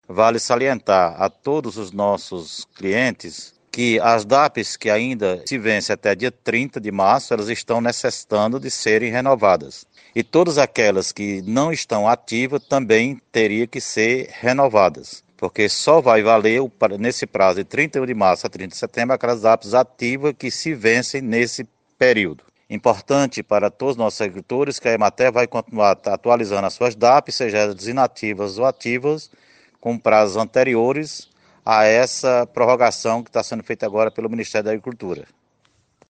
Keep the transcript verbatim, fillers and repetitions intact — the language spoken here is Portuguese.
Vale salientar a todos os nossos clientes que as D A Ps que ainda se vencem até dia trinta de março, elas estão necessitando de serem renovadas. E todas aquelas que não estão ativas também teriam que ser renovadas, porque só vai valer nesse prazo de trinta e um de março a trinta de setembro aquelas D A Ps ativas que se vencem nesse período. Importante para todos os nossos agricultores que a Emater vai continuar atualizando as suas D A Ps, seja elas inativas ou ativas, com prazos anteriores a essa prorrogação que está sendo feita agora pelo Ministério da Agricultura.